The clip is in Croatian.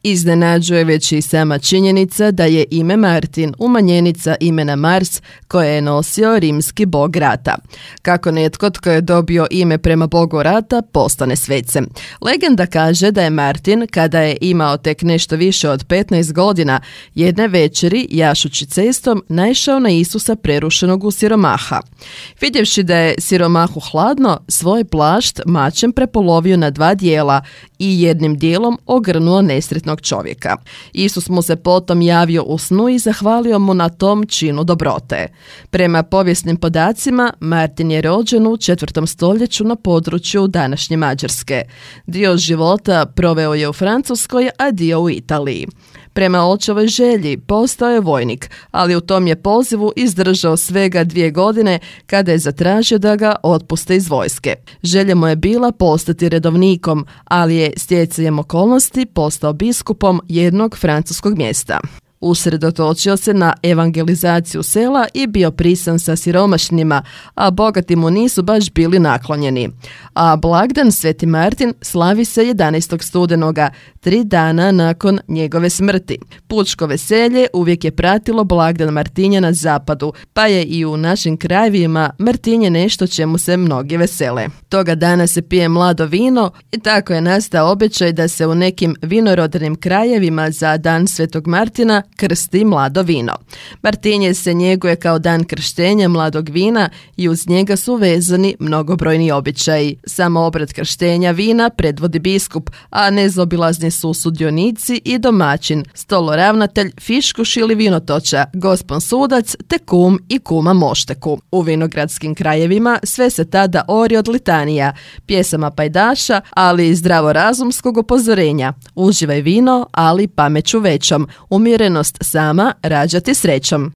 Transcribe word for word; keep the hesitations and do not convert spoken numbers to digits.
Iznenađuje već i sama činjenica da je ime Martin umanjenica imena Mars koje je nosio rimski bog rata. Kako netko tko je dobio ime prema bogu rata postane svecem. Legenda kaže da je Martin, kada je imao tek nešto više od petnaest godina, jedne večeri, jašući cestom, naišao na Isusa prerušenog u siromaha. Vidjevši da je siromahu hladno, svoj plašt mačem prepolovio na dva dijela i jednim dijelom ogrnuo nesretnog čovjeka. Isus mu se potom javio u snu i zahvalio mu na tom činu dobrote. Prema povijesnim podacima, Martin je rođen u četvrtom stoljeću na području današnje Mađarske. Dio života proveo je u Francuskoj, a dio u Italiji. Prema očevoj želji postao je vojnik, ali u tom je pozivu izdržao svega dvije godine kada je zatražio da ga otpuste iz vojske. Želja mu je bila postati redovnikom, ali je stjecajem okolnosti postao biskupom jednog francuskog mjesta. Usredotočio se na evangelizaciju sela i bio prisan sa siromašnima, a bogati mu nisu baš bili naklonjeni. A blagdan Sveti Martin slavi se jedanaestog studenoga, tri dana nakon njegove smrti. Pučko veselje uvijek je pratilo blagdan Martinja na zapadu, pa je i u našim krajevima Martinje nešto čemu se mnogi vesele. Toga dana se pije mlado vino i tako je nastao običaj da se u nekim vinorodnim krajevima za dan Svetog Martina krsti mlado vino. Martinje se njeguje kao dan krštenja mladog vina i uz njega su vezani mnogobrojni običaji. Samo obred krštenja vina predvodi biskup, a nezaobilazni su sudionici i domaćin, stoloravnatelj, fiškuš ili vinotoča, gospon sudac te kum i kuma mošteku. U vinogradskim krajevima sve se tada ori od litanija, pjesama pajdaša, ali i zdravorazumskog upozorenja. Uživaj vino, ali pameću većom. Umjerenost sama rađati srećom.